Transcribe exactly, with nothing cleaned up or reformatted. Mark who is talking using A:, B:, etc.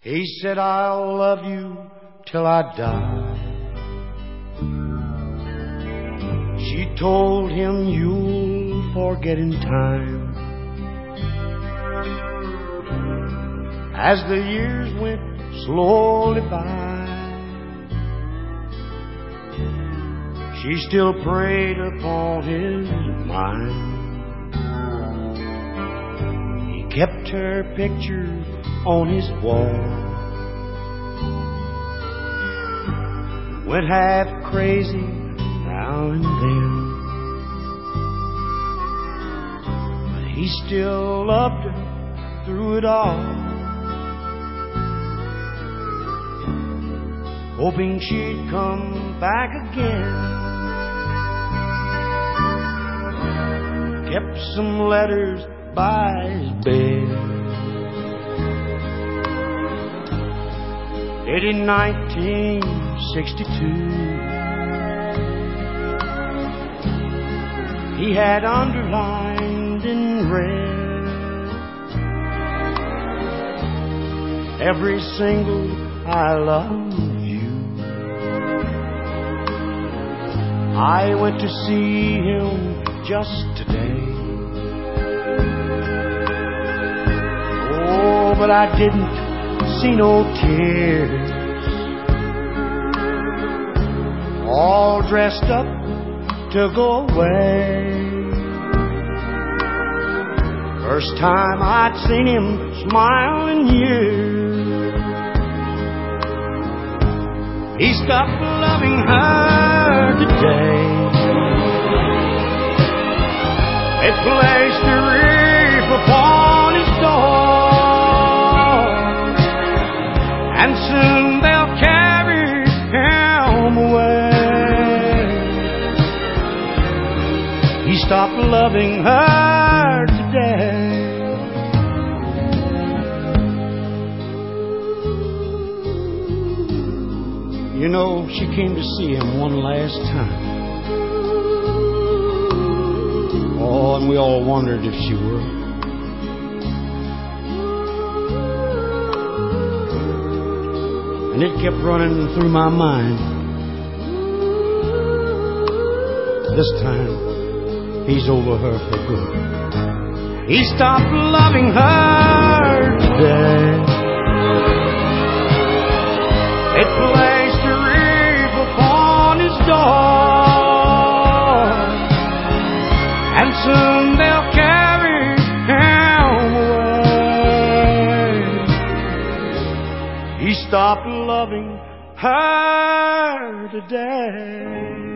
A: He said, I'll love you till I die. She told him, you'll forget in time. As the years went slowly by, she still preyed upon his mind. He kept her picture on his wall, went half crazy now and then, but he still loved her through it all, hoping she'd come back again. Kept some letters by his bed, dated nineteen sixty-two. He had underlined in red every single I love you. I went to see him just today. Oh, but I didn't see no tears. All dressed up to go away. First time I'd seen him smile in years. He stopped loving her today. They placed a wreath upon his door, and soon they'll carry him away. He stopped loving her today. You know, she came to see him one last time. Oh, and we all wondered if she would. And it kept running through my mind. This time, he's over her for good. He stopped loving her today. It placed a wreath upon his door, and soon they'll carry him away. He stopped loving her today.